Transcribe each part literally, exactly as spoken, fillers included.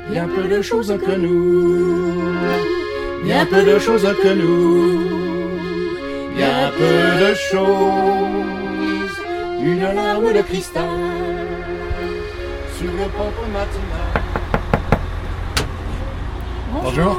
bien peu de choses que nous, bien peu de choses que nous, bien peu de choses, une larme de cristal sur le pente matinal. Bonjour.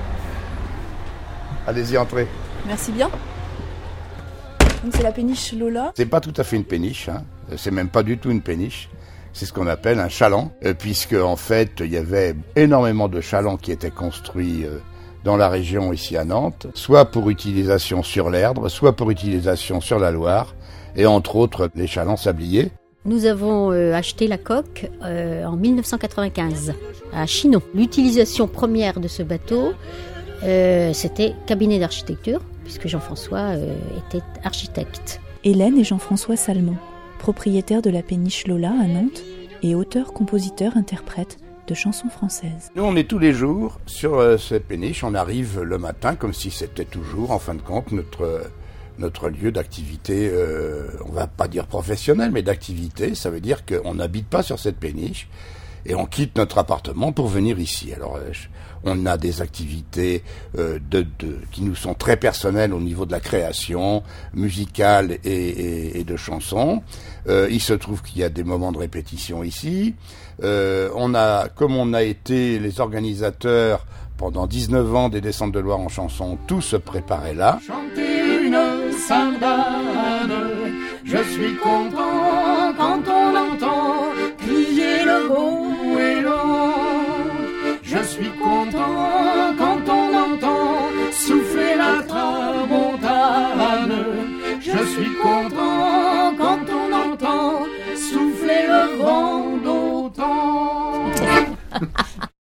Allez-y, entrez. Merci bien. Donc c'est la péniche Lola. C'est pas tout à fait une péniche, hein. C'est même pas du tout une péniche. C'est ce qu'on appelle un chaland, euh, puisque en fait il y avait énormément de chalands qui étaient construits euh, dans la région ici à Nantes, soit pour utilisation sur l'Erdre, soit pour utilisation sur la Loire, et entre autres les chalands sabliers. Nous avons euh, acheté la coque euh, en dix-neuf cent quatre-vingt-quinze à Chinon. L'utilisation première de ce bateau, euh, c'était cabinet d'architecture, puisque Jean-François euh, était architecte. Hélène et Jean-François Salmon, propriétaires de la péniche Lola à Nantes et auteurs, compositeurs, interprètes de chansons françaises. Nous on est tous les jours sur euh, cette péniche, on arrive le matin comme si c'était toujours en fin de compte notre... Euh, notre lieu d'activité, euh, on va pas dire professionnel, mais d'activité. Ça veut dire qu'on n'habite pas sur cette péniche et on quitte notre appartement pour venir ici. Alors, euh, on a des activités euh, de, de, qui nous sont très personnelles au niveau de la création musicale et, et, et de chansons. Euh, il se trouve qu'il y a des moments de répétition ici. Euh, on a, comme on a été les organisateurs pendant dix-neuf ans des Descentes de Loire en chanson, tout se préparait là. Chanter une sardane, je suis content quand on entend crier le beau et l'autre. Je suis content quand on entend souffler la tramontane. Je suis content quand on entend souffler le vent d'automne.